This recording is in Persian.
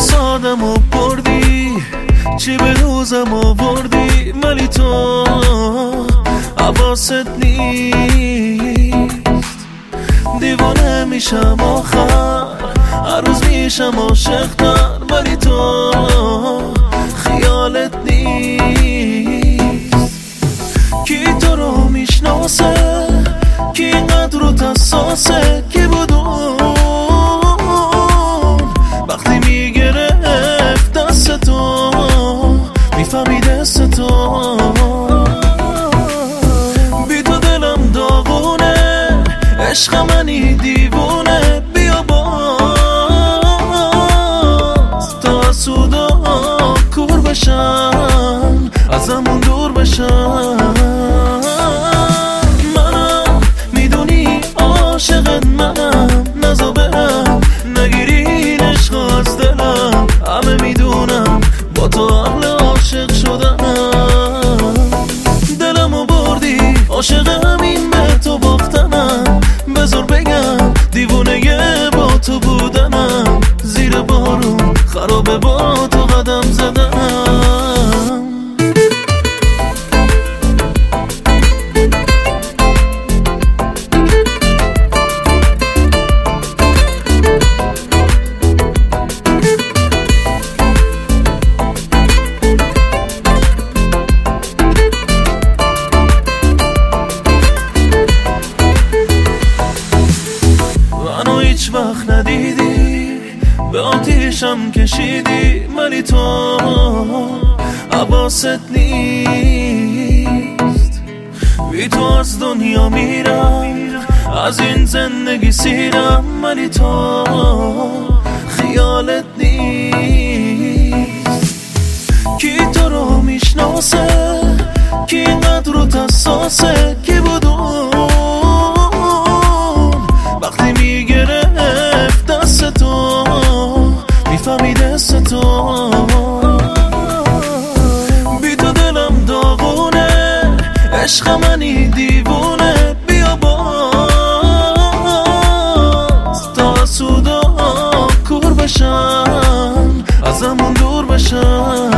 سادم و بردی، چی به روزم آوردی، ولی تو حواست نیست. دیوانه میشم آخر، هر روز میشم عاشق‌تر، ولی تو خیالت نیست. کی تو رو میشناسه، کی اینقدر رو حساسه، کی بود وقتی میگرفت دست تو، میفهمید دست تو. بی تو دلم داغونه، عشق منی دیوونه، بیا باز تا حسودا کور بشن، ازمون دور بشن. منم میدونی عاشقت منم، نزا برم نگیری این عشق از دلم. همه میدونم با تو اهل عاشق شدنم. دلمو بردی، عاشق همین به تو باختنم. بذار بگم دیوونه با تو بودنم. زیر بارون خرابه با تو قدم زدنم. هیچ وقت ندیدی، به آتیشم کشیدی، ولی تو حواست نیست. بی تو از دنیا میرم، از این زندگی سیرم، ولی تو خیالت نیست. کی تو رو میشناسه، کی اینقدر رو حساسه، کی بود وقتی میگرفت دست تو، میفهمید دست تو. بی تو دلم داغونه، عشق منی دیوونه، بیا باز تا حسودا کور بشن، ازمون دور بشن.